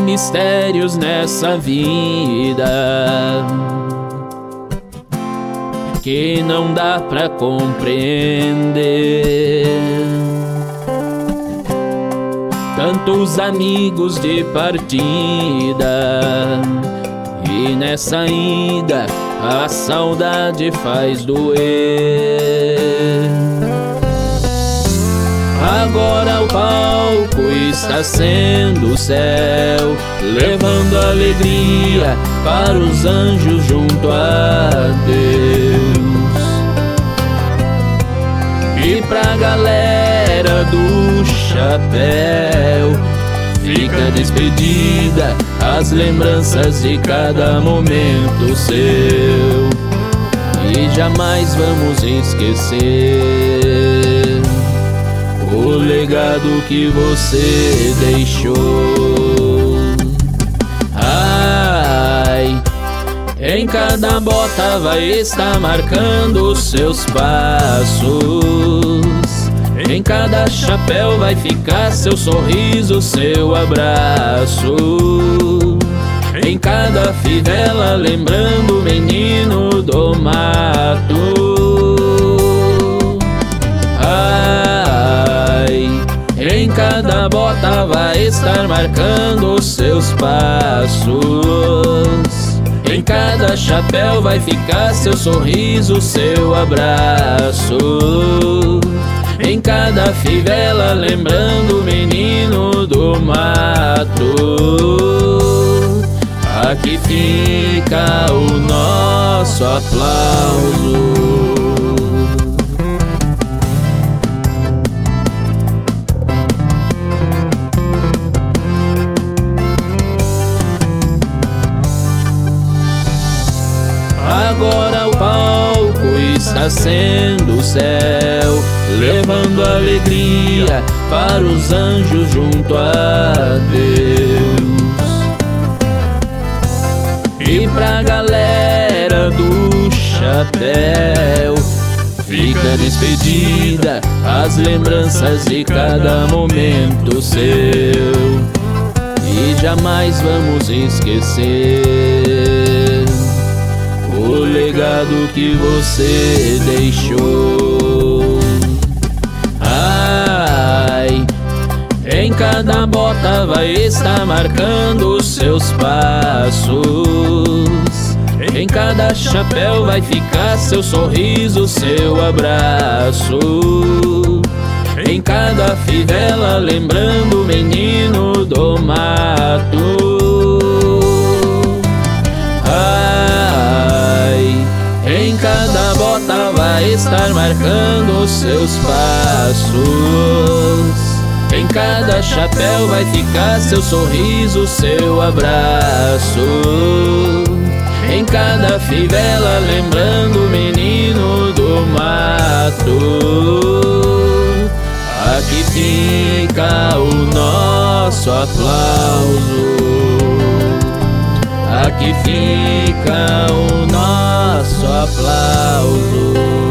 mistérios nessa vida que não dá pra compreender. Tantos amigos de partida, e nessa ida a saudade faz doer. Agora o palco está sendo o céu, levando alegria para os anjos junto a Deus. E pra galera do chapéu fica despedida as lembranças de cada momento seu, e jamais vamos esquecer o legado que você deixou. Ai, em cada bota vai estar marcando os seus passos, em cada chapéu vai ficar seu sorriso, seu abraço, em cada fivela lembrando o menino do mato. Ai, em cada bota vai estar marcando os seus passos, em cada chapéu vai ficar seu sorriso, seu abraço, em cada fivela lembrando o menino do mato. Aqui fica o nosso aplauso. Agora o palco está sendo o céu, levando alegria para os anjos junto a Deus. E pra galera do chapéu fica despedida as lembranças de cada momento seu, e jamais vamos esquecer o legado que você deixou. Ai, em cada bota vai estar marcando os seus passos, em cada chapéu vai ficar seu sorriso, seu abraço, em cada fivela lembrando o menino do mato. Em cada bota vai estar marcando os seus passos, em cada chapéu vai ficar seu sorriso, seu abraço, em cada fivela lembrando o menino do mato. Aqui fica o nosso aplauso. Aqui fica o nosso aplauso.